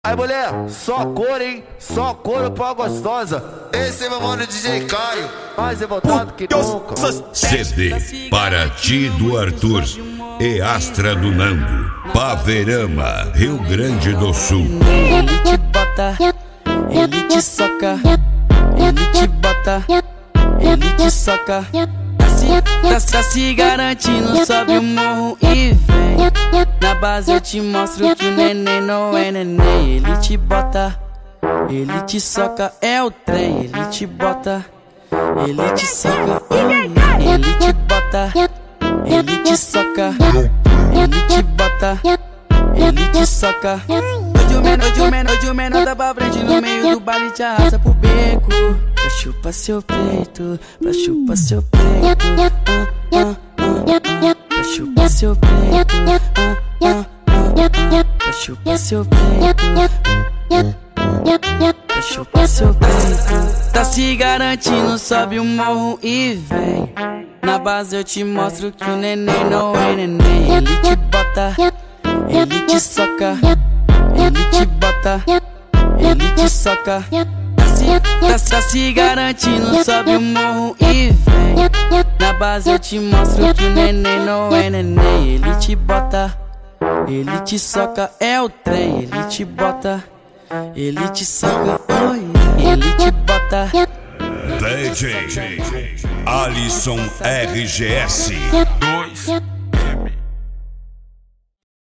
Aí mulher, só cor, hein? Só couro pra gostosa. Esse é meu mano DJ Caio, mais revoltado que nunca. CD para ti do Arthur e Astra do Nando, Paverama, Rio Grande do Sul. Ele te bota, ele te soca, ele te bota, ele te soca. Tá se garantindo, sobe o morro e vem. Na base eu te mostro que o neném não é neném. Ele te bota, ele te soca, é o trem. Ele te bota, ele te soca, ele te bota, ele te soca, ele te bota, ele te soca. Hoje o menor tá pra frente, no meio do baile te arrasta pro beco. Pra chupar seu peito, pra chupar seu peito, pra chupar seu peito, pra chupar seu peito, pra chupar seu peito. Tá se garantindo, sobe o morro e vem. Na base eu te mostro que o neném não é neném. Ele te bota, ele te soca, ele te bota, ele te soca. Tá se garantindo, sobe o morro e vem. Na base eu te mostro que o neném não é neném. Ele te bota, ele te soca, é o trem. Ele te bota, ele te soca, ele te bota. DJ Alisson RGS.